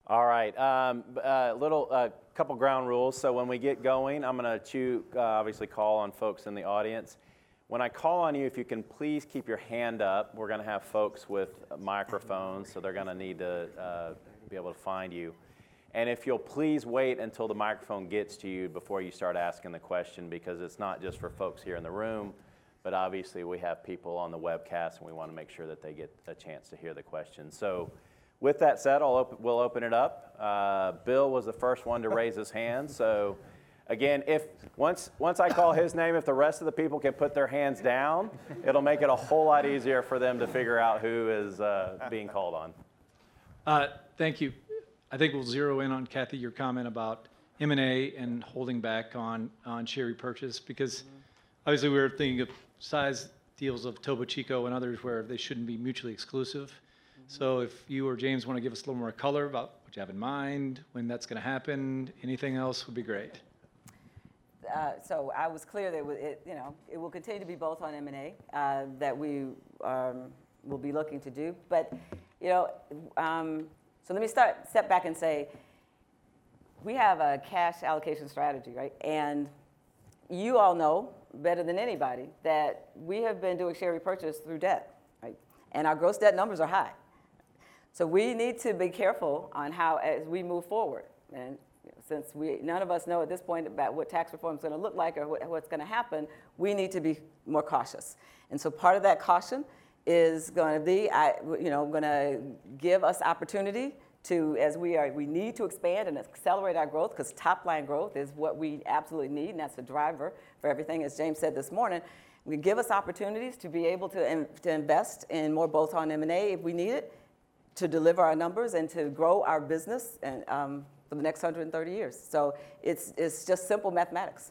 All right, couple ground rules. So when we get going, I'm going to obviously call on folks in the audience. When I call on you, if you can please keep your hand up. We're going to have folks with microphones, so they're going to need to be able to find you. And if you'll please wait until the microphone gets to you before you start asking the question, because it's not just for folks here in the room, but obviously we have people on the webcast, and we want to make sure that they get a chance to hear the question. So with that said, we'll open it up. Bill was the first one to raise his hand. So again, once I call his name, if the rest of the people can put their hands down, it'll make it a whole lot easier for them to figure out who is being called on. Thank you. I think we'll zero in on, Kathy, your comment about M&A and holding back on share repurchase, because obviously we were thinking of size deals of Topo Chico and others where they shouldn't be mutually exclusive. So if you or James want to give us a little more color about what you have in mind, when that's going to happen, anything else would be great. So I was clear that it will continue to be both on M&A that we will be looking to do. But so let me step back and say we have a cash allocation strategy, right? And you all know better than anybody that we have been doing share repurchase through debt, right? And our gross debt numbers are high. So we need to be careful on how, as we move forward, and since none of us know at this point about what tax reform is going to look like or what's going to happen, we need to be more cautious. And so part of that caution is going to be, going to give us opportunity to, we need to expand and accelerate our growth, because top line growth is what we absolutely need, and that's the driver for everything, as James said this morning. We give us opportunities to be able to invest in more bolt-on M&A if we need it, to deliver our numbers and to grow our business and for the next 130 years. So it's just simple mathematics.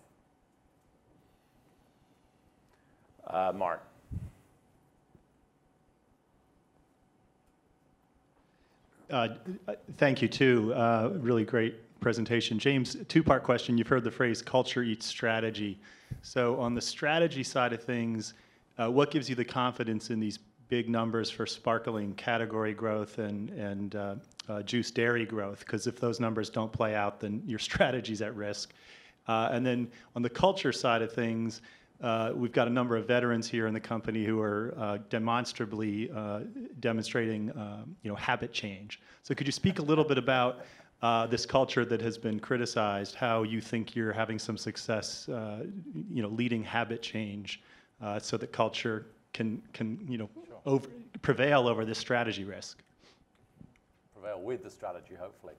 Mark. Thank you, too. Really great presentation. James, two-part question. You've heard the phrase culture eats strategy. So on the strategy side of things, what gives you the confidence in these big numbers for sparkling category growth and juice dairy growth? Because if those numbers don't play out, then your strategy's at risk. And then on the culture side of things, we've got a number of veterans here in the company who are demonstrating habit change. So could you speak a little bit about this culture that has been criticized, how you think you're having some success leading habit change so that culture can prevail over this strategy risk? Prevail with the strategy, hopefully.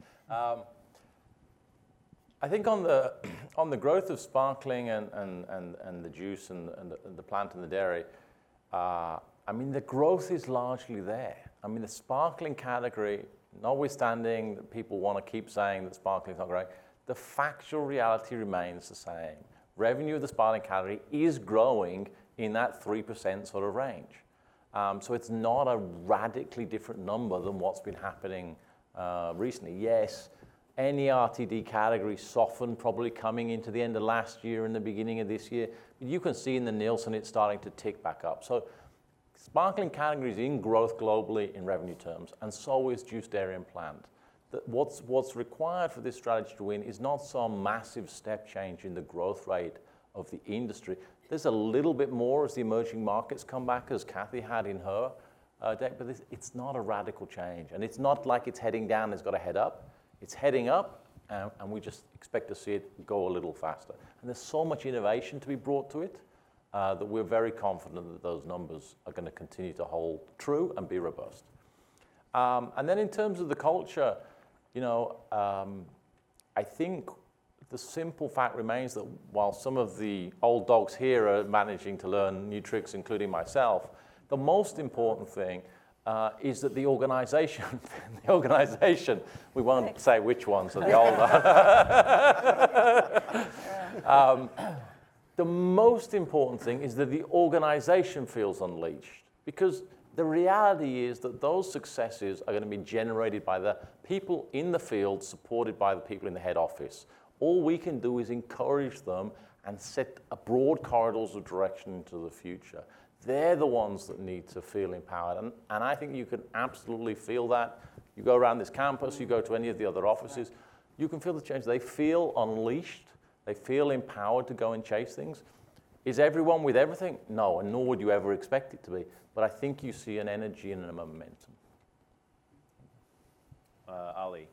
I think on the growth of sparkling and the juice and the plant and the dairy, the growth is largely there. The sparkling category, notwithstanding that people want to keep saying that sparkling is not growing, the factual reality remains the same. Revenue of the sparkling category is growing in that 3% sort of range. So it's not a radically different number than what's been happening recently. Yes, any RTD category softened probably coming into the end of last year and the beginning of this year. You can see in the Nielsen it's starting to tick back up. So sparkling category is in growth globally in revenue terms, and so is juice, dairy, and plant. What's required for this strategy to win is not some massive step change in the growth rate of the industry. There's a little bit more as the emerging markets come back, as Kathy had in her deck, but it's not a radical change. And it's not like it's heading down, it's got to head up. It's heading up, and we just expect to see it go a little faster. And there's so much innovation to be brought to it that we're very confident that those numbers are going to continue to hold true and be robust. And then in terms of the culture, I think the simple fact remains that while some of the old dogs here are managing to learn new tricks, including myself, the most important thing is that the organization, we won't say which ones are the old the most important thing is that the organization feels unleashed, because the reality is that those successes are going to be generated by the people in the field, supported by the people in the head office. All we can do is encourage them and set a broad corridors of direction into the future. They're the ones that need to feel empowered. And I think you can absolutely feel that. You go around this campus, you go to any of the other offices, you can feel the change. They feel unleashed. They feel empowered to go and chase things. Is everyone with everything? No, and nor would you ever expect it to be. But I think you see an energy and a momentum. Ali.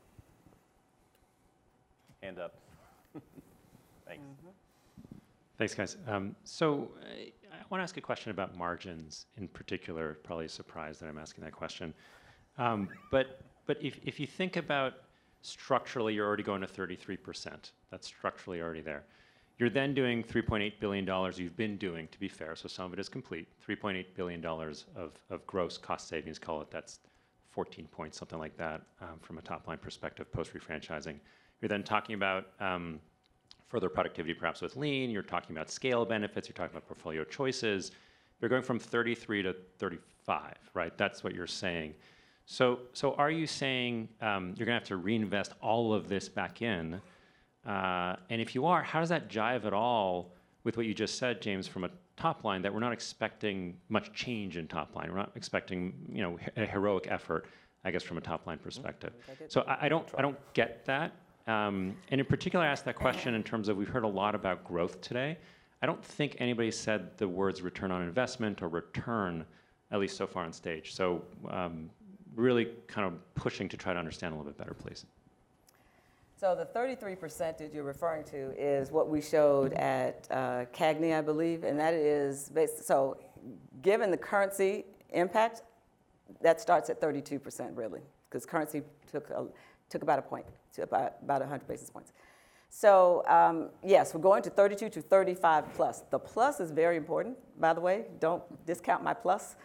Hand up. Thanks. Thanks, guys. So I want to ask a question about margins in particular. Probably a surprise that I'm asking that question. But if you think about structurally, you're already going to 33%. That's structurally already there. You're then doing $3.8 billion. You've been doing, to be fair, so some of it is complete, $3.8 billion of gross cost savings, call it. That's 14 points, something like that, from a top-line perspective, post-refranchising. You're then talking about further productivity, perhaps with lean. You're talking about scale benefits. You're talking about portfolio choices. You're going from 33 to 35, right? That's what you're saying. So are you saying you're going to have to reinvest all of this back in? And if you are, how does that jive at all with what you just said, James, from a top line, that we're not expecting much change in top line? We're not expecting, a heroic effort, I guess, from a top line perspective. So I don't get that. And in particular, I asked that question in terms of, we've heard a lot about growth today. I don't think anybody said the words return on investment or return, at least so far on stage. So really kind of pushing to try to understand a little bit better, please. So the 33% that you're referring to is what we showed at CAGNY, I believe, and that is so given the currency impact, that starts at 32% really, because currency took about a point, to about 100 basis points. So yes, we're going to 32 to 35 plus. The plus is very important, by the way. Don't discount my plus.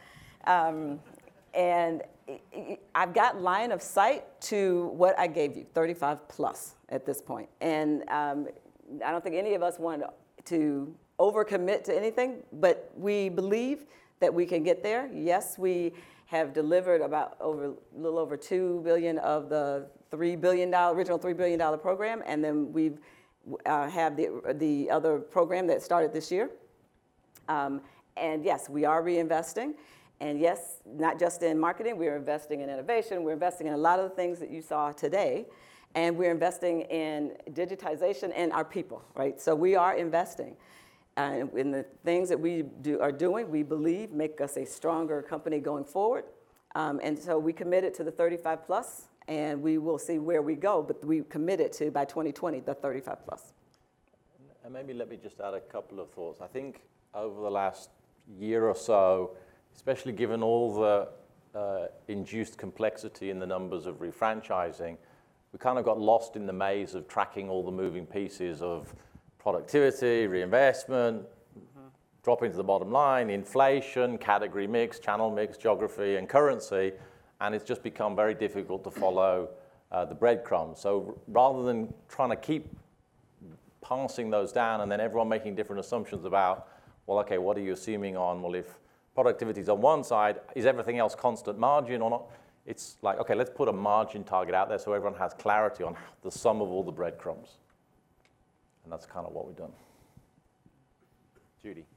And I've got line of sight to what I gave you, 35 plus at this point. And I don't think any of us want to overcommit to anything, but we believe that we can get there. Yes, we have delivered about a little over $2 billion of the original $3 billion program, and then we have the other program that started this year. And yes, we are reinvesting. And yes, not just in marketing, we're investing in innovation. We're investing in a lot of the things that you saw today. And we're investing in digitization and our people, right? So we are investing in the things that we are doing, we believe, make us a stronger company going forward. And so we committed to the 35 plus, and we will see where we go. But we committed to, by 2020, the 35 plus. And maybe let me just add a couple of thoughts. I think over the last year or so, especially given all the induced complexity in the numbers of refranchising, we kind of got lost in the maze of tracking all the moving pieces of productivity, reinvestment, dropping to the bottom line, inflation, category mix, channel mix, geography, and currency, and it's just become very difficult to follow the breadcrumbs. So rather than trying to keep passing those down and then everyone making different assumptions about, well, okay, what are you assuming on, well, if productivity is on one side, is everything else constant margin or not? It's like, okay, let's put a margin target out there so everyone has clarity on the sum of all the breadcrumbs. And that's kind of what we've done. Judy.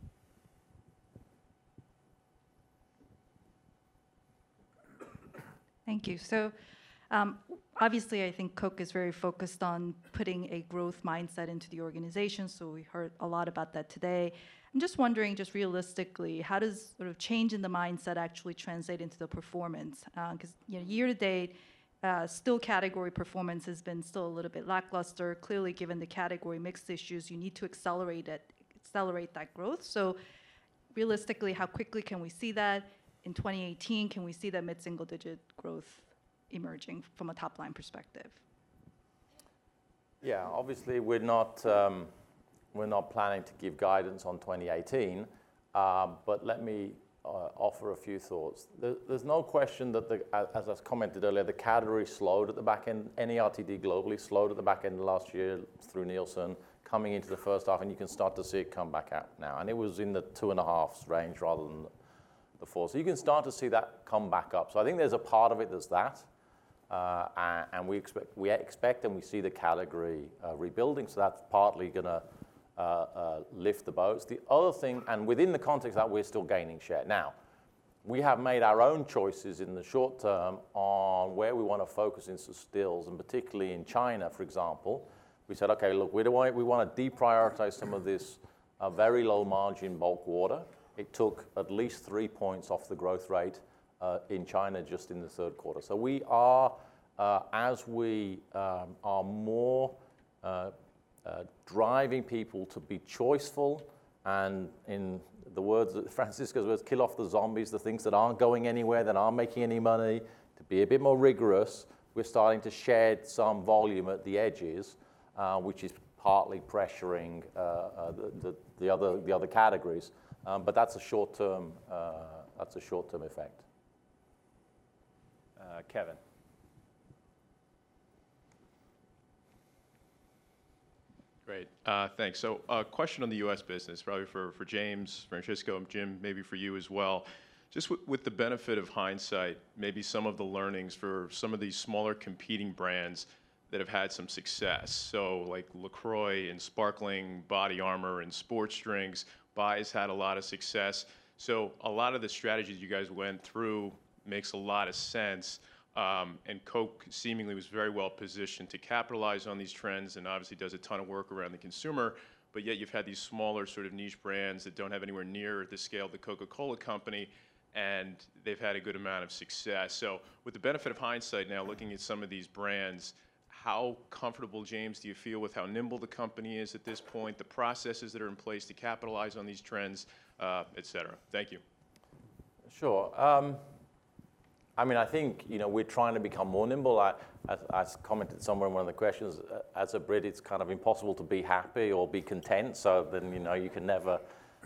Thank you. So obviously, I think Coke is very focused on putting a growth mindset into the organization. So we heard a lot about that today. I'm just wondering, just realistically, how does sort of change in the mindset actually translate into the performance? Because year to date, still category performance has been still a little bit lackluster. Clearly, given the category mix issues, you need to accelerate that growth. So realistically, how quickly can we see that? In 2018, can we see that mid-single digit growth emerging from a top line perspective? Yeah, obviously we're not planning to give guidance on 2018, but let me offer a few thoughts. There's no question that, as I commented earlier, the category slowed at the back end. NERTD globally slowed at the back end of last year through Nielsen, coming into the first half, and you can start to see it come back out now. And it was in the 2.5 range rather than the 4. So you can start to see that come back up. So I think there's a part of it that's that. And we expect and we see the category rebuilding, so that's partly going to lift the boats. The other thing, and within the context of that, we're still gaining share. Now, we have made our own choices in the short term on where we want to focus in stills, and particularly in China, for example. We said, okay, look, we want to deprioritize some of this very low margin bulk water. It took at least 3 points off the growth rate in China just in the third quarter. So we are, as we are more driving people to be choiceful, and in the words, Francisco's words, kill off the zombies, the things that aren't going anywhere, that aren't making any money, to be a bit more rigorous, we're starting to shed some volume at the edges, which is partly pressuring the other categories. But that's a short-term effect. Kevin. Great, thanks. So question on the U.S. business, probably for James, Francisco, Jim, maybe for you as well. Just with the benefit of hindsight, maybe some of the learnings for some of these smaller competing brands that have had some success. So like LaCroix and Sparkling, Body Armor, and sports drinks, Bai's had a lot of success. So a lot of the strategies you guys went through makes a lot of sense. And Coke seemingly was very well positioned to capitalize on these trends and obviously does a ton of work around the consumer, but yet you've had these smaller sort of niche brands that don't have anywhere near the scale of the Coca-Cola company, and they've had a good amount of success. So with the benefit of hindsight now, looking at some of these brands, how comfortable, James, do you feel with how nimble the company is at this point, the processes that are in place to capitalize on these trends, et cetera? Thank you. Sure. I mean, I think, we're trying to become more nimble. I commented somewhere in one of the questions, as a Brit, it's kind of impossible to be happy or be content. So then, you can never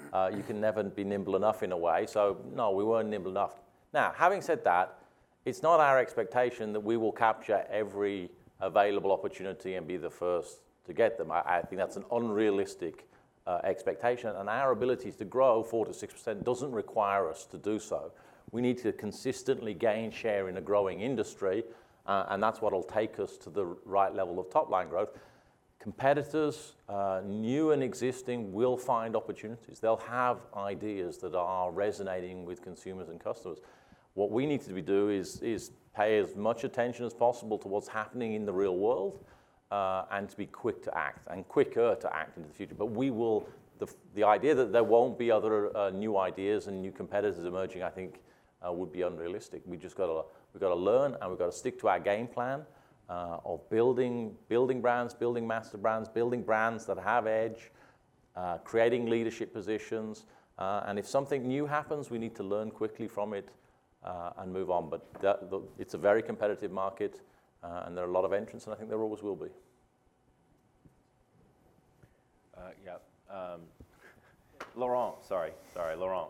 be nimble enough in a way. So no, we weren't nimble enough. Now, having said that, it's not our expectation that we will capture every available opportunity and be the first to get them. I think that's an unrealistic expectation. And our abilities to grow 4 to 6% doesn't require us to do so. We need to consistently gain share in a growing industry, and that's what will take us to the right level of top-line growth. Competitors, new and existing, will find opportunities. They'll have ideas that are resonating with consumers and customers. What we need to do is pay as much attention as possible to what's happening in the real world, and to be quick to act, and quicker to act into the future. But we will, the idea that there won't be other new ideas and new competitors emerging, I think, would be unrealistic. We've got to learn, and we've got to stick to our game plan of building brands, building master brands, building brands that have edge, creating leadership positions. And if something new happens, we need to learn quickly from it and move on. But it's a very competitive market, and there are a lot of entrants, and I think there always will be. Laurent, sorry, Laurent.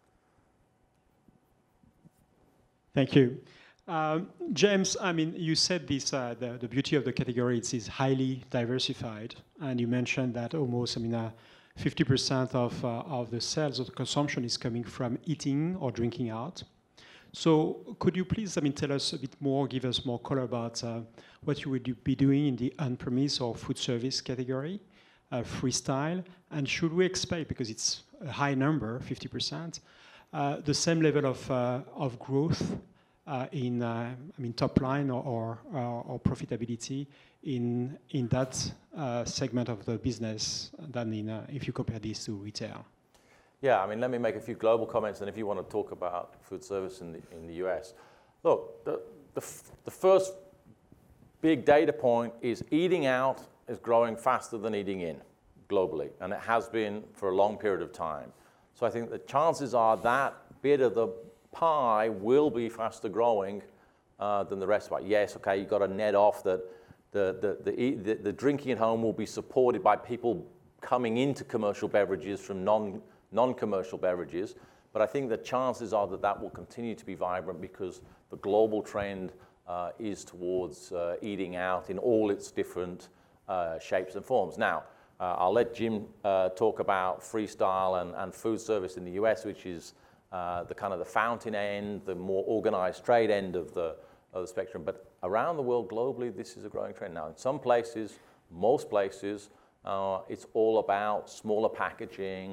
Thank you. James, I mean, you said this, the beauty of the category is highly diversified, and you mentioned that almost, 50% of the sales of the consumption is coming from eating or drinking out. So could you please, tell us a bit more, give us more color about what you would be doing in the on-premise or food service category, Freestyle, and should we expect, because it's a high number, 50%, the same level of growth in top line or profitability in that segment of the business than if you compare these to retail? Yeah, let me make a few global comments, and if you want to talk about food service in the US. Look, the first big data point is eating out is growing faster than eating in globally, and it has been for a long period of time. So I think the chances are that bit of the pie will be faster growing than the rest of it. Yes, okay, you've got to net off that the drinking at home will be supported by people coming into commercial beverages from non-commercial beverages, but I think the chances are that will continue to be vibrant because the global trend is towards eating out in all its different shapes and forms. Now, I'll let Jim talk about Freestyle and food service in the US, which is the kind of the fountain end, the more organized trade end of the spectrum. But around the world, globally, this is a growing trend now. In some places, most places, it's all about smaller packaging,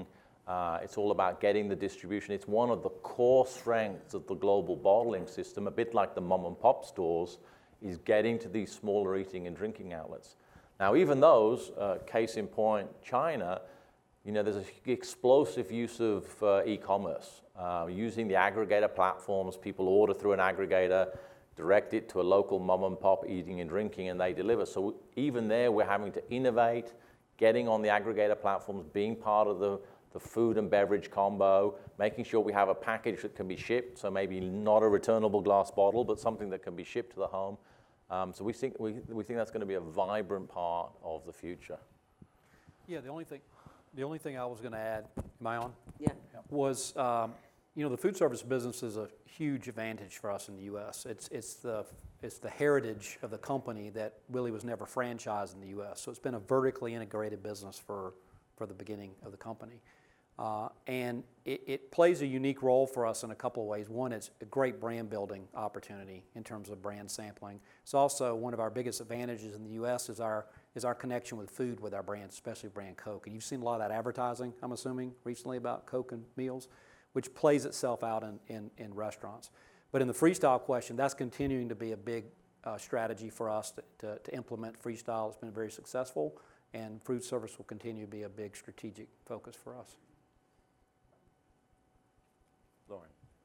It's all about getting the distribution. It's one of the core strengths of the global bottling system, a bit like the mom and pop stores, is getting to these smaller eating and drinking outlets. Now, even those, case in point, China, you know, there's an explosive use of e-commerce. Using the aggregator platforms, people order through an aggregator, direct it to a local mom and pop eating and drinking, and they deliver. So even there, we're having to innovate, getting on the aggregator platforms, being part of the food and beverage combo, making sure we have a package that can be shipped, so maybe not a returnable glass bottle, but something that can be shipped to the home. So we think that's going to be a vibrant part of the future. Yeah, the only thing I was going to add, am I on? Yeah. Was, you know, the food service business is a huge advantage for us in the U.S. It's the heritage of the company that really was never franchised in the U.S. So it's been a vertically integrated business for the beginning of the company. And it plays a unique role for us in a couple of ways. One, it's a great brand building opportunity in terms of brand sampling. It's also one of our biggest advantages in the U.S. is our connection with food with our brands, especially brand Coke. And you've seen a lot of that advertising, I'm assuming, recently about Coke and meals, which plays itself out in restaurants. But in the freestyle question, that's continuing to be a big strategy for us to implement freestyle. It's been very successful, and food service will continue to be a big strategic focus for us. Lauren.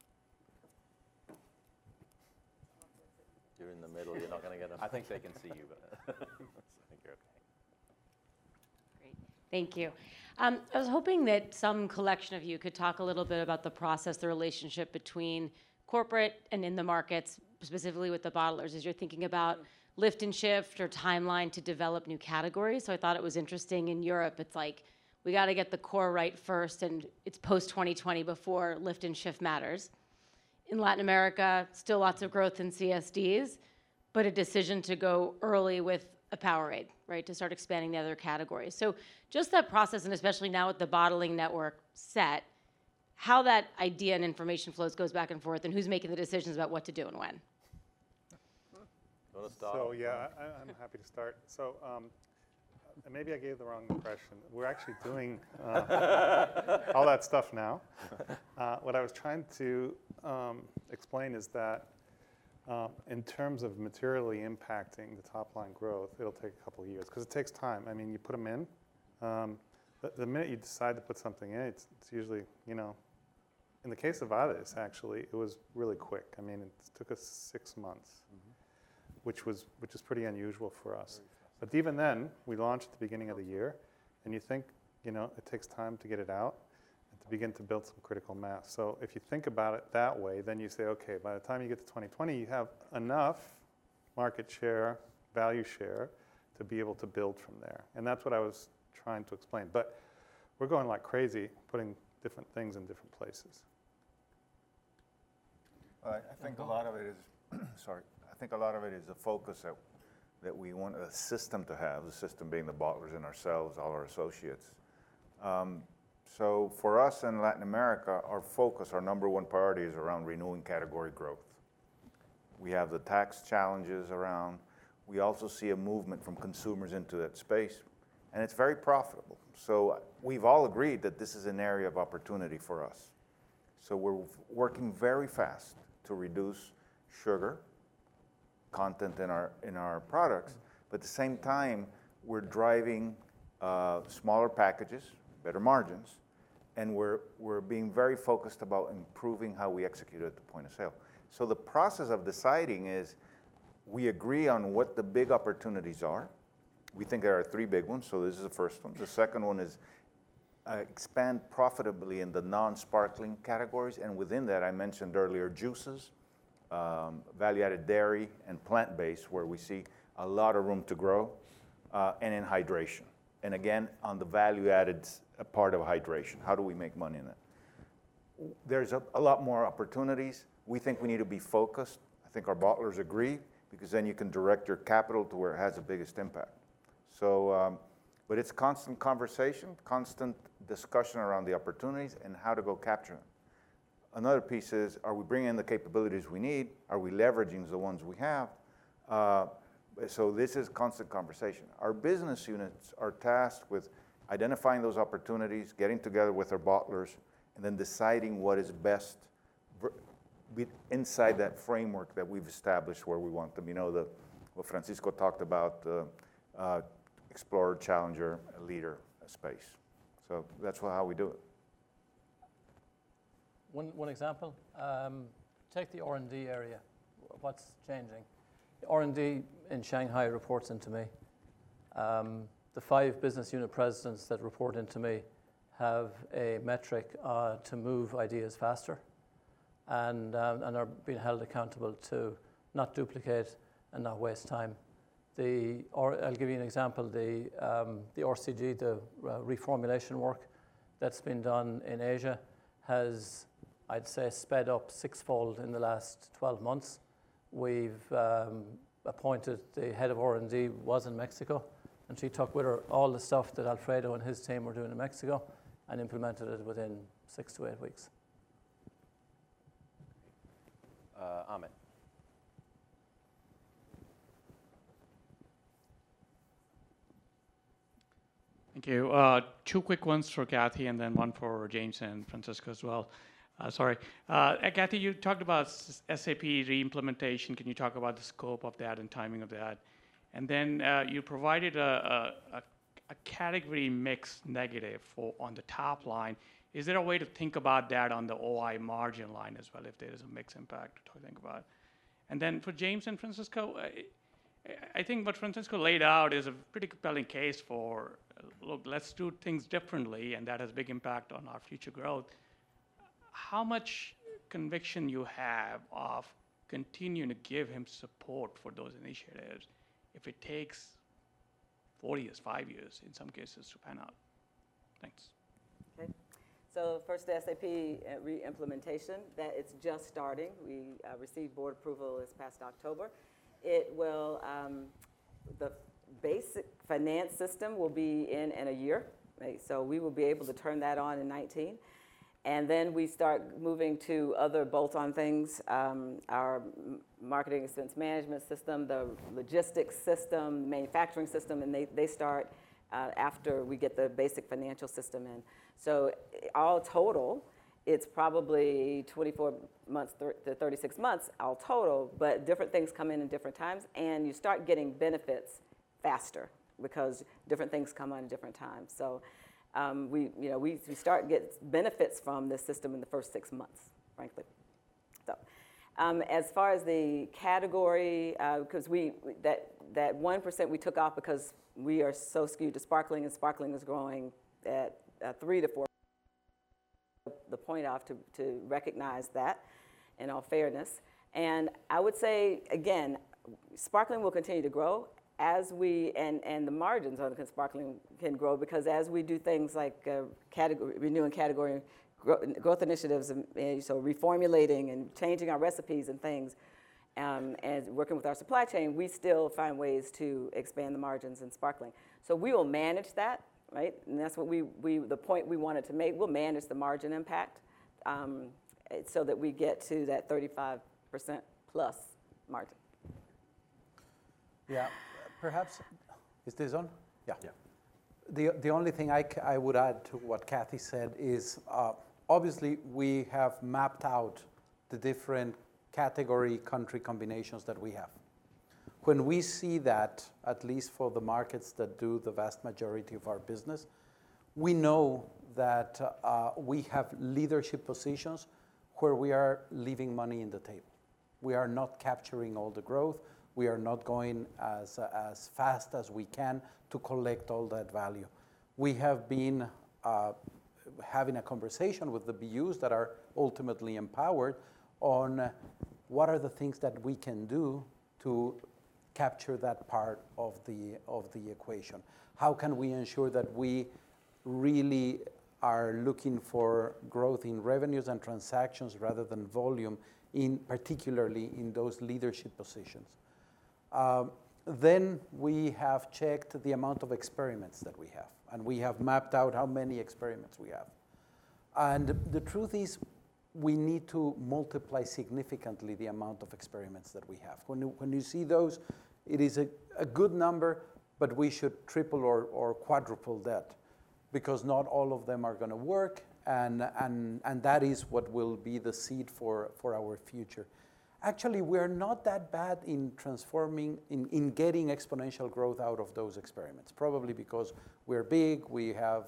You're in the middle, you're not going to get I think they can see you, but I think you're okay. Great, thank you. I was hoping that some collection of you could talk a little bit about the process, the relationship between corporate and in the markets, specifically with the bottlers, as you're thinking about lift and shift or timeline to develop new categories. So I thought it was interesting in Europe, it's like, we got to get the core right first, and it's post-2020 before lift and shift matters. In Latin America, still lots of growth in CSDs, but a decision to go early with a Powerade, right, to start expanding the other categories. So just that process, and especially now with the bottling network set, how that idea and information flows goes back and forth, and who's making the decisions about what to do and when. You want to start? So yeah, I'm happy to start. So maybe I gave the wrong impression. We're actually doing all that stuff now. What I was trying to explain is that in terms of materially impacting the top line growth, it'll take a couple of years because it takes time. I mean, you put them in. The minute you decide to put something in, it's usually, you know, in the case of Addis, actually, it was really quick. I mean, it took us 6 months, which is pretty unusual for us. But even then, we launched at the beginning of the year, and you think, you know, it takes time to get it out and to begin to build some critical mass. So if you think about it that way, then you say, okay, by the time you get to 2020, you have enough market share, value share, to be able to build from there. And that's what I was trying to explain. But we're going like crazy, putting different things in different places. I think a lot of it is, sorry, I think a lot of it is the focus that we want a system to have, the system being the bottlers and ourselves, all our associates. So for us in Latin America, our focus, our number one priority is around renewing category growth. We have the tax challenges around. We also see a movement from consumers into that space, and it's very profitable. So we've all agreed that this is an area of opportunity for us. So we're working very fast to reduce sugar content in our products, but at the same time, we're driving smaller packages, better margins, and we're being very focused about improving how we execute at the point of sale. So the process of deciding is we agree on what the big opportunities are. We think there are 3 big ones, so this is the first one. The second one is expand profitably in the non-sparkling categories, and within that, I mentioned earlier, juices, value-added dairy, and plant-based, where we see a lot of room to grow, and in hydration. And again, on the value-added part of hydration, how do we make money in it? There's a lot more opportunities. We think we need to be focused. I think our bottlers agree, because then you can direct your capital to where it has the biggest impact. So, but it's constant conversation, constant discussion around the opportunities and how to go capture them. Another piece is, are we bringing in the capabilities we need? Are we leveraging the ones we have? So this is constant conversation. Our business units are tasked with identifying those opportunities, getting together with our bottlers, and then deciding what is best inside that framework that we've established where we want them. You know, what Francisco talked about, explorer, challenger, leader space. So that's how we do it. One example, take the R&D area. What's changing? R&D in Shanghai reports into me. The 5 business unit presidents that report into me have a metric to move ideas faster and are being held accountable to not duplicate and not waste time. I'll give you an example, the RCG, the reformulation work that's been done in Asia has, I'd say, sped up 6-fold in the last 12 months. We've appointed the head of R&D was in Mexico, and she took with her all the stuff that Alfredo and his team were doing in Mexico and implemented it within 6 to 8 weeks. Amit. Thank you. 2 quick ones for Kathy and then one for James and Francisco as well. Sorry. Kathy, you talked about SAP re-implementation. Can you talk about the scope of that and timing of that? And then you provided a category mix negative on the top line. Is there a way to think about that on the OI margin line as well, if there is a mix impact to think about? And then for James and Francisco, I think what Francisco laid out is a pretty compelling case for, look, let's do things differently, and that has big impact on our future growth. How much conviction you have of continuing to give him support for those initiatives if it takes 4 years, 5 years, in some cases, to pan out? Thanks. Okay. So first, the SAP re-implementation, that it's just starting. We received board approval this past October. It will, the basic finance system will be in a year, right? So we will be able to turn that on in 19. And then we start moving to other bolt-on things, our marketing expense management system, the logistics system, manufacturing system, and they start after we get the basic financial system in. So all total, it's probably 24 months to 36 months all total, but different things come in different times, and you start getting benefits faster because different things come on at different times. So we start get benefits from this system in the first 6 months, frankly. So as far as the category, because that 1% we took off because we are so skewed to sparkling, and sparkling is growing at 3 to 4. The point off to recognize that in all fairness. And I would say, again, sparkling will continue to grow as we, and the margins on the sparkling can grow because as we do things like renewing category growth initiatives, and so reformulating and changing our recipes and things, and working with our supply chain, we still find ways to expand the margins in sparkling. So we will manage that, right? And that's what the point we wanted to make. We'll manage the margin impact so that we get to that 35% plus margin. Yeah, perhaps, is this on? Yeah. The only thing I would add to what Kathy said is obviously we have mapped out the different category country combinations that we have. When we see that, at least for the markets that do the vast majority of our business, we know that we have leadership positions where we are leaving money in the table. We are not capturing all the growth. We are not going as fast as we can to collect all that value. We have been having a conversation with the BUs that are ultimately empowered on what are the things that we can do to capture that part of the equation. How can we ensure that we really are looking for growth in revenues and transactions rather than volume, particularly in those leadership positions? Then we have checked the amount of experiments that we have, and we have mapped out how many experiments we have. And the truth is, we need to multiply significantly the amount of experiments that we have. When you see those, it is a good number, but we should triple or quadruple that. because not all of them are going to work, and that is what will be the seed for our future. Actually, we're not that bad in transforming, in getting exponential growth out of those experiments, probably because we're big, we have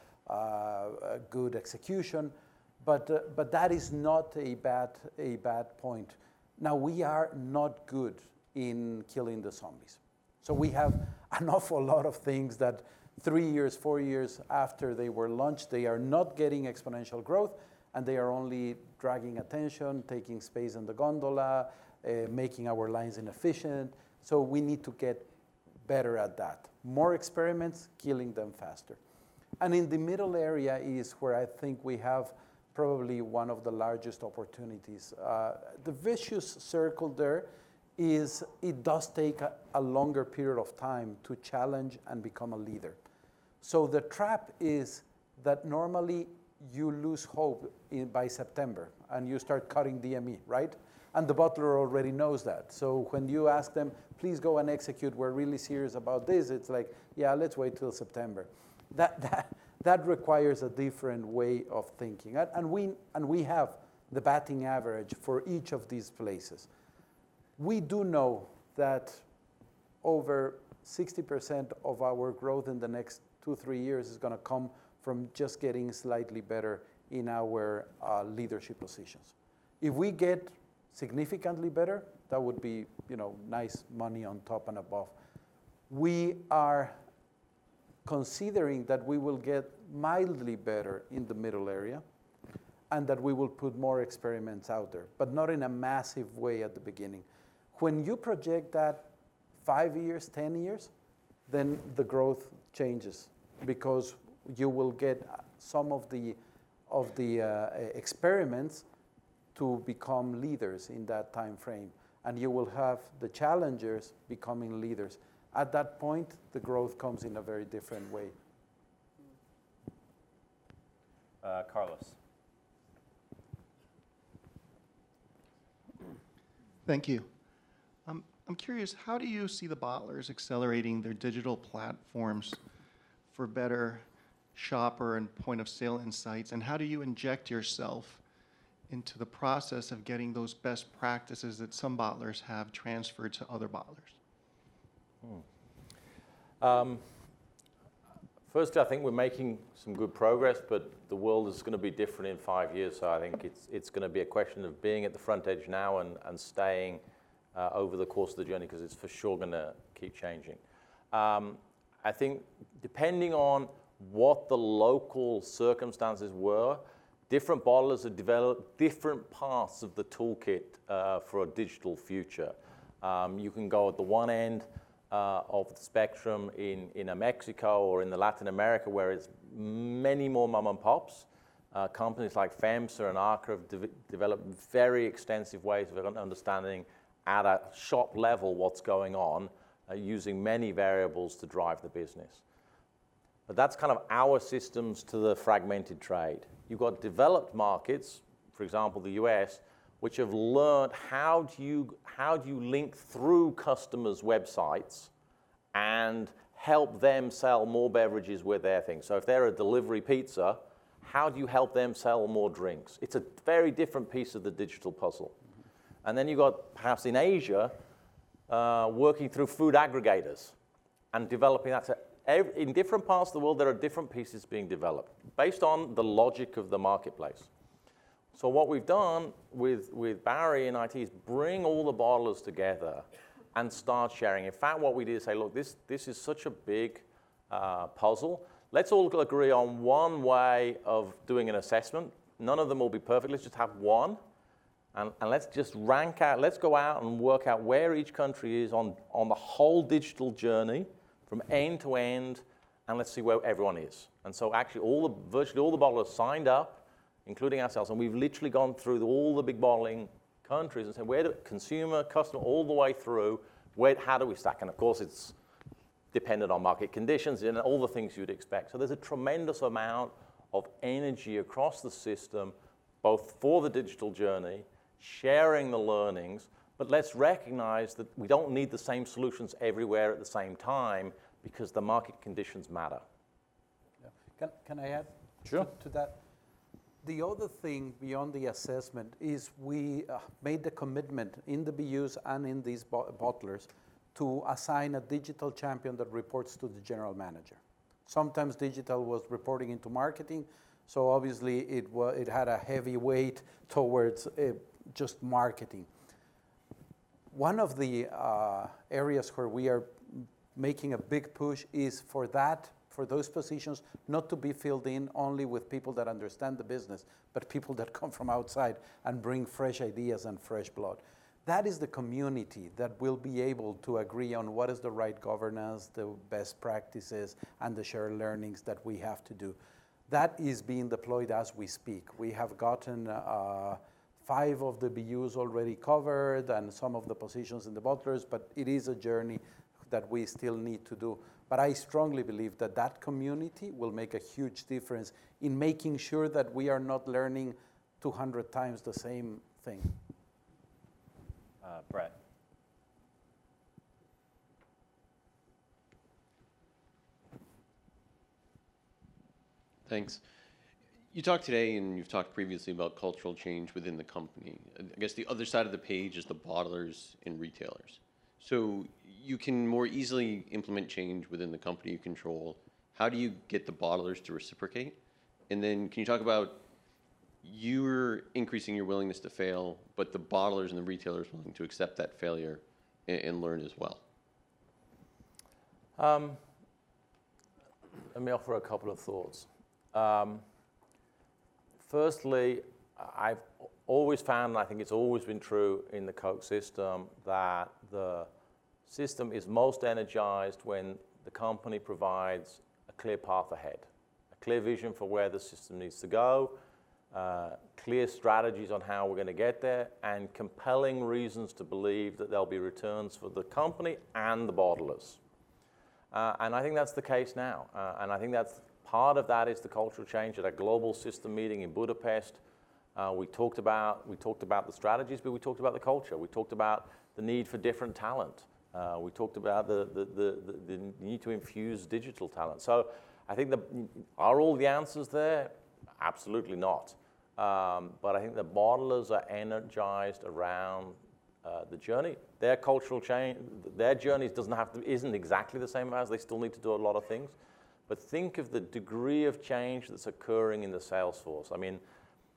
a good execution, but that is not a bad point. Now, we are not good in killing the zombies. So we have an awful lot of things that 3 years, 4 years after they were launched, they are not getting exponential growth, and they are only dragging attention, taking space in the gondola, making our lines inefficient. So we need to get better at that. More experiments, killing them faster. And in the middle area is where I think we have probably one of the largest opportunities. The vicious circle there is it does take a longer period of time to challenge and become a leader. So the trap is that normally you lose hope by September and you start cutting DME, right? And the bottler already knows that. So when you ask them, please go and execute, we're really serious about this, it's like, yeah, let's wait till September. That requires a different way of thinking. And we have the batting average for each of these places. We do know that over 60% of our growth in the next 2-3 years is going to come from just getting slightly better in our leadership positions. If we get significantly better, that would be, nice money on top and above. We are considering that we will get mildly better in the middle area and that we will put more experiments out there, but not in a massive way at the beginning. When you project that 5 years, 10 years, then the growth changes because you will get some of the experiments to become leaders in that time frame, and you will have the challengers becoming leaders. At that point, the growth comes in a very different way. Carlos. Thank you. I'm curious, how do you see the bottlers accelerating their digital platforms for better shopper and point of sale insights? And how do you inject yourself into the process of getting those best practices that some bottlers have transferred to other bottlers? Firstly, I think we're making some good progress, but the world is going to be different in 5 years. So I think it's going to be a question of being at the front edge now and staying over the course of the journey, because it's for sure going to keep changing. I think depending on what the local circumstances were, different bottlers have developed different parts of the toolkit for a digital future. You can go at the one end of the spectrum in Mexico or in the Latin America, where it's many more mom and pops. Companies like FEMSA and ARCA have developed very extensive ways of understanding at a shop level what's going on, using many variables to drive the business. But that's kind of our systems to the fragmented trade. You've got developed markets, for example, the US, which have learned how do you link through customers' websites and help them sell more beverages with their things. So if they're a delivery pizza, how do you help them sell more drinks? It's a very different piece of the digital puzzle. And then you've got, perhaps in Asia, working through food aggregators and developing that. So in different parts of the world, there are different pieces being developed based on the logic of the marketplace. So what we've done with Barry and IT is bring all the bottlers together and start sharing. In fact, what we did is say, look, this is such a big puzzle. Let's all agree on one way of doing an assessment. None of them will be perfect. Let's just have one. And let's just rank out, let's go out and work out where each country is on the whole digital journey from end to end, and let's see where everyone is. And so actually virtually all the bottlers signed up, including ourselves, and we've literally gone through all the big bottling countries and said, where do consumer, customer, all the way through, how do we stack? And of course it's dependent on market conditions and all the things you'd expect. So there's a tremendous amount of energy across the system, both for the digital journey, sharing the learnings, but let's recognize that we don't need the same solutions everywhere at the same time because the market conditions matter. Can I add Sure. to that? The other thing beyond the assessment is we made the commitment in the BUs and in these bottlers to assign a digital champion that reports to the general manager. Sometimes digital was reporting into marketing, so obviously it had a heavy weight towards just marketing. One of the areas where we are making a big push is for those positions not to be filled in only with people that understand the business, but people that come from outside and bring fresh ideas and fresh blood. That is the community that will be able to agree on what is the right governance, the best practices, and the shared learnings that we have to do. That is being deployed as we speak. We have gotten 5 of the BUs already covered and some of the positions in the bottlers, but it is a journey that we still need to do. But I strongly believe that that community will make a huge difference in making sure that we are not learning 200 times the same thing. Brett. Thanks. You talked today and you've talked previously about cultural change within the company. I guess the other side of the page is the bottlers and retailers. So you can more easily implement change within the company you control. How do you get the bottlers to reciprocate? And then can you talk about you're increasing your willingness to fail, but the bottlers and the retailers willing to accept that failure and learn as well? Let me offer a couple of thoughts. Firstly, I've always found, and I think it's always been true in the Coke system, that the system is most energized when the company provides a clear path ahead, a clear vision for where the system needs to go, clear strategies on how we're going to get there, and compelling reasons to believe that there'll be returns for the company and the bottlers. And I think that's the case now. And I think that's part of that is the cultural change. At a global system meeting in Budapest, we talked about the strategies, but we talked about the culture. We talked about the need for different talent. We talked about the need to infuse digital talent. So I think are all the answers there? Absolutely not. But I think the bottlers are energized around the journey. Their cultural change, their journey isn't exactly the same as. They still need to do a lot of things. But think of the degree of change that's occurring in the sales force. I mean,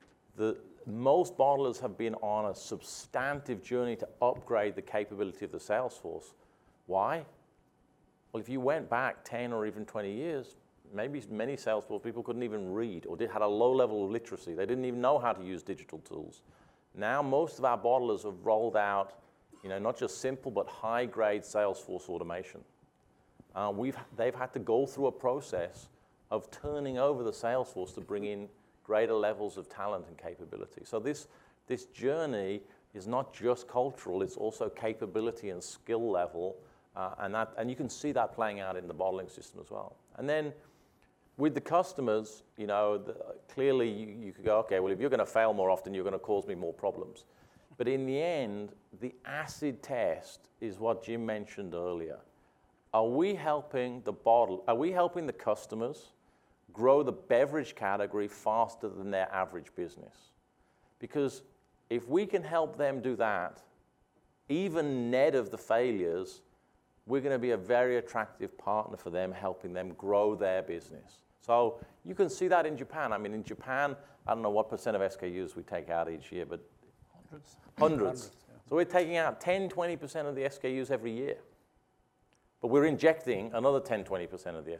most bottlers have been on a substantive journey to upgrade the capability of the sales force. Why? Well, if you went back 10 or even 20 years, maybe many sales force people couldn't even read or had a low level of literacy. They didn't even know how to use digital tools. Now most of our bottlers have rolled out, not just simple but high-grade sales force automation. They've had to go through a process of turning over the sales force to bring in greater levels of talent and capability. So this journey is not just cultural, it's also capability and skill level, and you can see that playing out in the bottling system as well. And then with the customers, clearly you could go, okay, well, if you're going to fail more often, you're going to cause me more problems. But in the end, the acid test is what Jim mentioned earlier. Are we helping the customers grow the beverage category faster than their average business? Because if we can help them do that, even net of the failures, we're going to be a very attractive partner for them, helping them grow their business. So you can see that in Japan. I mean, in Japan, I don't know what % of SKUs we take out each year, but hundreds. Yeah. So we're taking out 10, 20% of the SKUs every year. But we're injecting another 10, 20% of the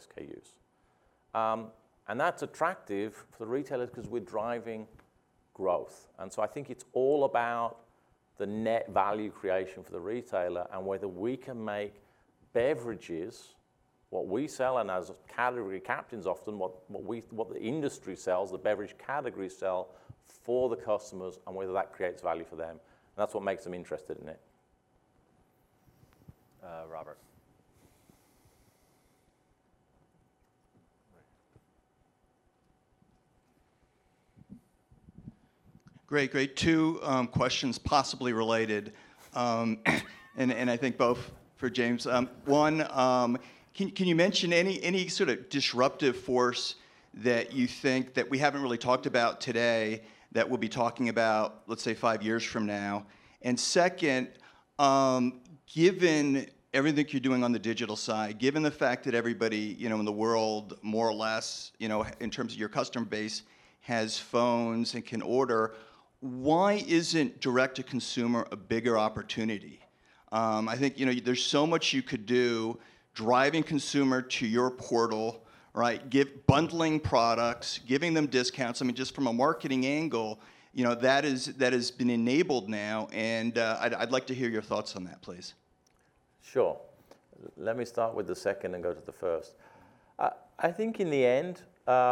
SKUs. And that's attractive for the retailers because we're driving growth. And so I think it's all about the net value creation for the retailer and whether we can make beverages, what we sell, and as category captains often, what the industry sells, the beverage categories sell for the customers, and whether that creates value for them. And that's what makes them interested in it. Robert. Great. Two questions possibly related, and I think both for James. One, can you mention any sort of disruptive force that you think that we haven't really talked about today that we'll be talking about, let's say, 5 years from now? And second, given everything you're doing on the digital side, given the fact that everybody, in the world, more or less, in terms of your customer base, has phones and can order, why isn't direct-to-consumer a bigger opportunity? I think, there's so much you could do, driving consumer to your portal, right? Bundling products, giving them discounts. I mean, just from a marketing angle, that has been enabled now, and I'd like to hear your thoughts on that, please. Sure. Let me start with the second and go to the first. I think in the end,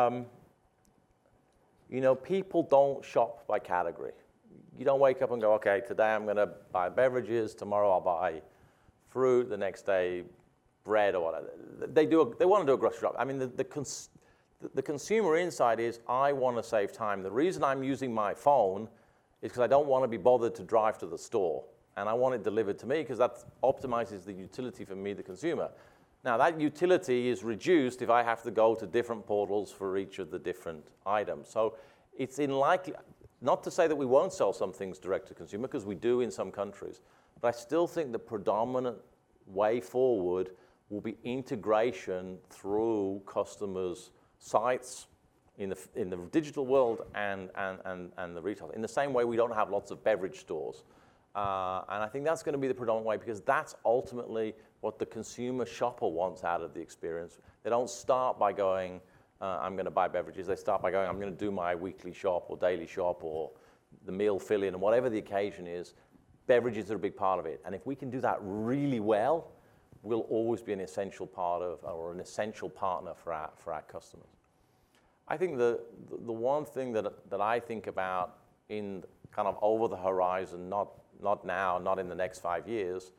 people don't shop by category. You don't wake up and go, okay, today I'm going to buy beverages, tomorrow I'll buy fruit, the next day bread or whatever. They want to do a grocery shop. I mean, the consumer insight is, I want to save time. The reason I'm using my phone is because I don't want to be bothered to drive to the store. And I want it delivered to me because that optimizes the utility for me, the consumer. Now, that utility is reduced if I have to go to different portals for each of the different items. So it's unlikely, not to say that we won't sell some things direct to consumer, because we do in some countries, but I still think the predominant way forward will be integration through customers' sites in the digital world and the retail. In the same way we don't have lots of beverage stores. And I think that's going to be the predominant way, because that's ultimately what the consumer shopper wants out of the experience. They don't start by going, I'm going to buy beverages. They start by going, I'm going to do my weekly shop or daily shop or the meal fill-in, and whatever the occasion is. Beverages are a big part of it. And if we can do that really well, we'll always be an essential part of, or an essential partner for our customers. I think the one thing that I think about in kind of over the horizon, not now, not in the next 5 years,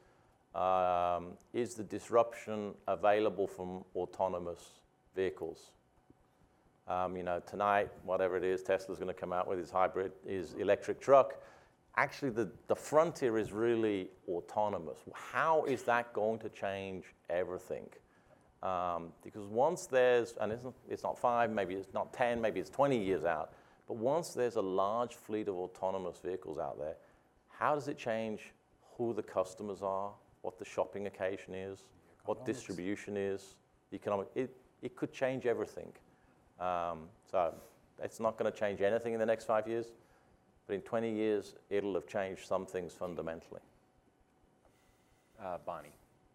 is the disruption available from autonomous vehicles. Tonight, whatever it is, Tesla's going to come out with his electric truck. Actually, the frontier is really autonomous. How is that going to change everything? Because once there's, and it's not 5, maybe it's not 10, maybe it's 20 years out, but once there's a large fleet of autonomous vehicles out there, how does it change who the customers are, what the shopping occasion is, what distribution is, economic? It could change everything. So it's not going to change anything in the next 5 years, but in 20 years, it'll have changed some things fundamentally. Bonnie.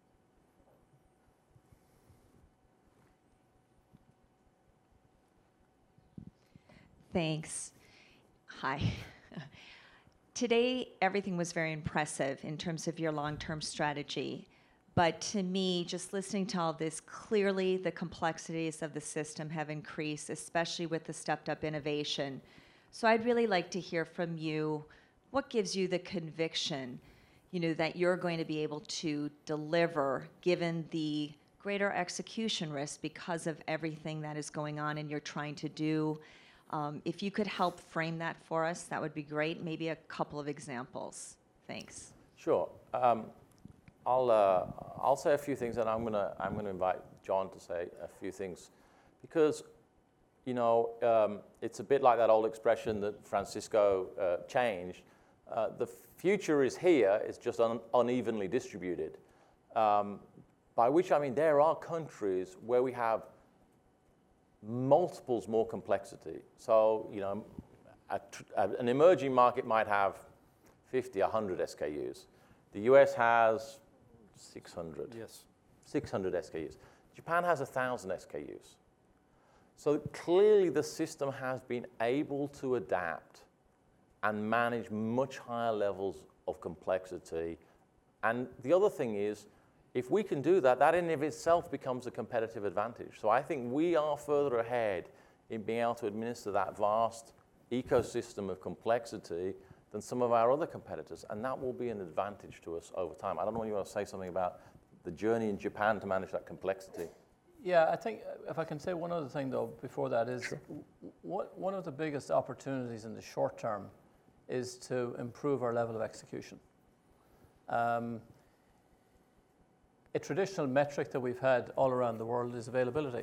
Thanks. Hi. Today, everything was very impressive in terms of your long-term strategy. But to me, just listening to all this, clearly the complexities of the system have increased, especially with the stepped-up innovation. So I'd really like to hear from you, what gives you the conviction, that you're going to be able to deliver, given the greater execution risk because of everything that is going on and you're trying to do? If you could help frame that for us, that would be great. Maybe a couple of examples. Thanks. Sure. I'll say a few things, and I'm gonna invite John to say a few things, because it's a bit like that old expression that Francisco changed. The future is here; it's just unevenly distributed. By which I mean there are countries where we have multiples more complexity. So an emerging market might have 50, 100 SKUs. The US has 600. Yes. 600 SKUs. Japan has 1,000 SKUs. So clearly the system has been able to adapt and manage much higher levels of complexity. And the other thing is, if we can do that, that in and of itself becomes a competitive advantage. So I think we are further ahead in being able to administer that vast ecosystem of complexity than some of our other competitors, and that will be an advantage to us over time. I don't know if you want to say something about the journey in Japan to manage that complexity. Yeah, I think if I can say one other thing, though, before that is, sure. One of the biggest opportunities in the short term is to improve our level of execution. A traditional metric that we've had all around the world is availability.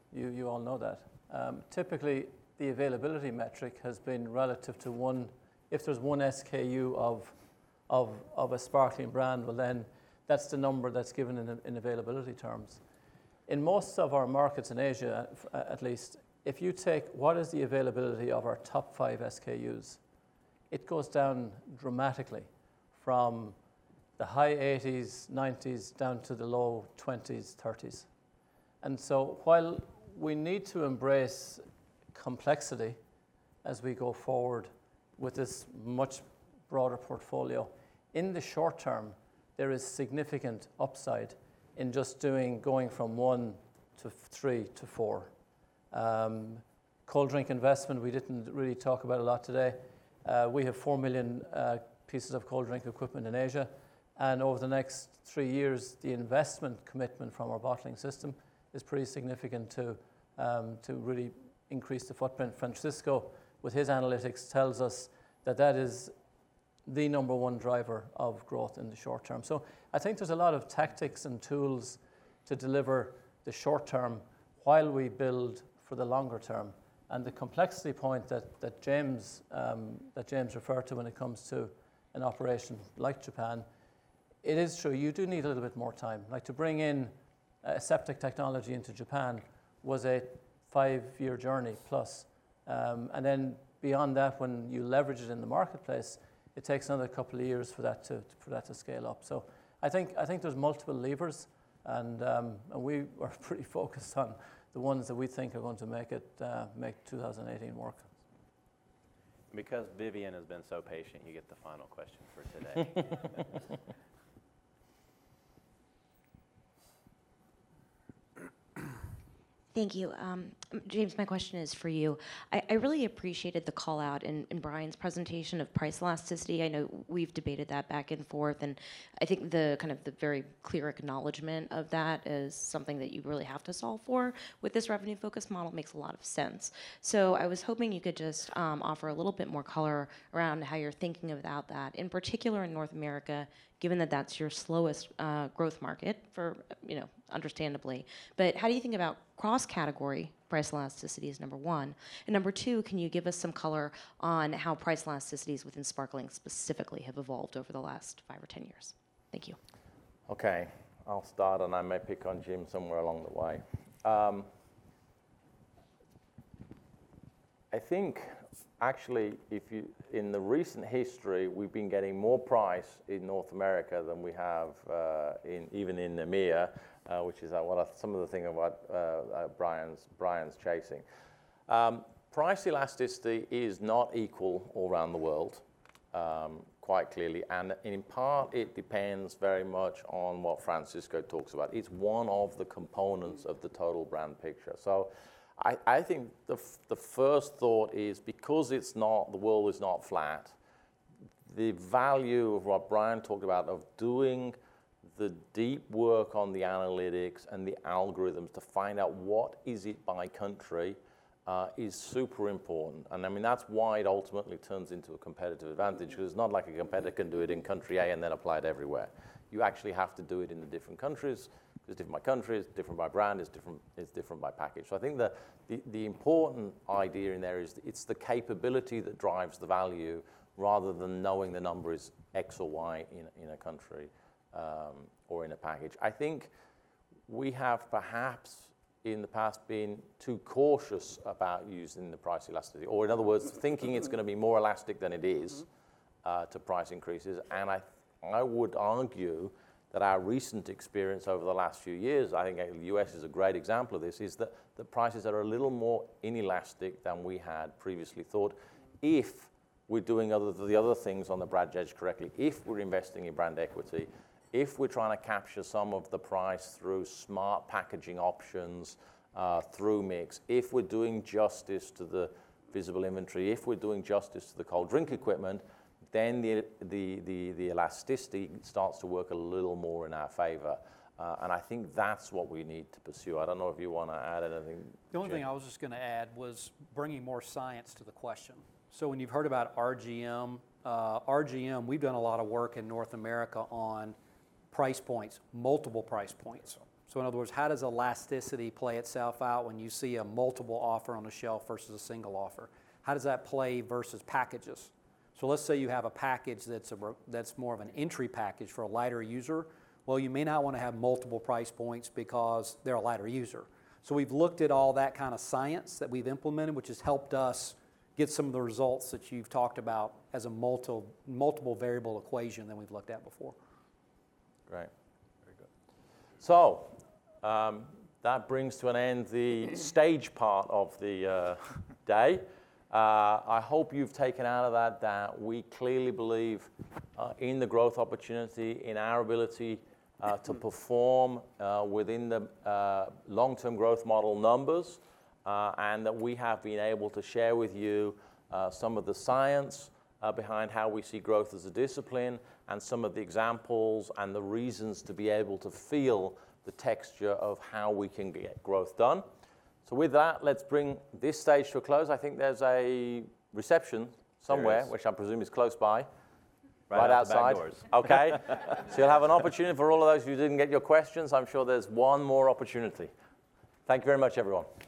You all know that. Typically, the availability metric has been relative to one. If there's one SKU of a sparkling brand, well then that's the number that's given in availability terms. In most of our markets in Asia, at least, if you take what is the availability of our top 5 SKUs, it goes down dramatically from the high 80s, 90s down to the low 20s, 30s. And so while we need to embrace complexity as we go forward with this much broader portfolio, in the short term, there is significant upside in just going from 1 to 3 to 4. Cold drink investment, we didn't really talk about a lot today. We have 4 million pieces of cold drink equipment in Asia, and over the next 3 years, the investment commitment from our bottling system is pretty significant to really increase the footprint. Francisco, with his analytics, tells us that is the number one driver of growth in the short term. So I think there's a lot of tactics and tools to deliver the short term while we build for the longer term. And the complexity point that James referred to when it comes to an operation like Japan, it is true, you do need a little bit more time. Like to bring in aseptic technology into Japan was a 5-year journey plus. And then beyond that, when you leverage it in the marketplace, it takes another couple of years for that to scale up. So I think there's multiple levers, and we are pretty focused on the ones that we think are going to make 2018 work. Because Vivian has been so patient, you get the final question for today. Thank you. James, my question is for you. I really appreciated the call out in Brian's presentation of price elasticity. I know we've debated that back and forth, and I think the very clear acknowledgement of that is something that you really have to solve for with this revenue focused model. Makes a lot of sense. So I was hoping you could just offer a little bit more color around how you're thinking about that, in particular in North America, given that that's your slowest growth market, for understandably. But how do you think about cross-category price elasticity is number one? And number two, can you give us some color on how price elasticities within sparkling specifically have evolved over the last 5 or 10 years? Thank you. Okay, I'll start, and I may pick on Jim somewhere along the way. I think actually, in the recent history, we've been getting more price in North America than we have even in EMEA, which is some of the things about Brian's chasing. Price elasticity is not equal all around the world, quite clearly, and in part it depends very much on what Francisco talks about. It's one of the components of the total brand picture. So I think the first thought is, because the world is not flat, the value of what Brian talked about of doing the deep work on the analytics and the algorithms to find out what is it by country is super important. And I mean, that's why it ultimately turns into a competitive advantage, because it's not like a competitor can do it in country A and then apply it everywhere. You actually have to do it in the different countries. It's different by country, it's different by brand, it's different by package. So I think the important idea in there is it's the capability that drives the value, rather than knowing the number is X or Y in a country or in a package. I think we have perhaps in the past been too cautious about using the price elasticity, or in other words, thinking it's going to be more elastic than it is to price increases. And I would argue that our recent experience over the last few years, I think the US is a great example of this, is that the prices are a little more inelastic than we had previously thought, if we're doing the other things on the Brad Jedge correctly, if we're investing in brand equity, if we're trying to capture some of the price through smart packaging options, through mix, if we're doing justice to the visible inventory, if we're doing justice to the cold drink equipment, then the elasticity starts to work a little more in our favor. And I think that's what we need to pursue. I don't know if you want to add anything. The only thing I was just going to add was bringing more science to the question. So when you've heard about RGM, we've done a lot of work in North America on price points, multiple price points. So in other words, how does elasticity play itself out when you see a multiple offer on the shelf versus a single offer? How does that play versus packages? So let's say you have a package that's more of an entry package for a lighter user. Well, you may not want to have multiple price points because they're a lighter user. So we've looked at all that kind of science that we've implemented, which has helped us get some of the results that you've talked about as a multiple variable equation than we've looked at before. Great. Very good. So that brings to an end the stage part of the day. I hope you've taken out of that we clearly believe in the growth opportunity, in our ability to perform within the long-term growth model numbers, and that we have been able to share with you some of the science behind how we see growth as a discipline, and some of the examples and the reasons to be able to feel the texture of how we can get growth done. So with that, let's bring this stage to a close. I think there's a reception somewhere, which I presume is close by. Right out the back outside. doors. Okay. So you'll have an opportunity for all of those who didn't get your questions. I'm sure there's one more opportunity. Thank you very much, everyone.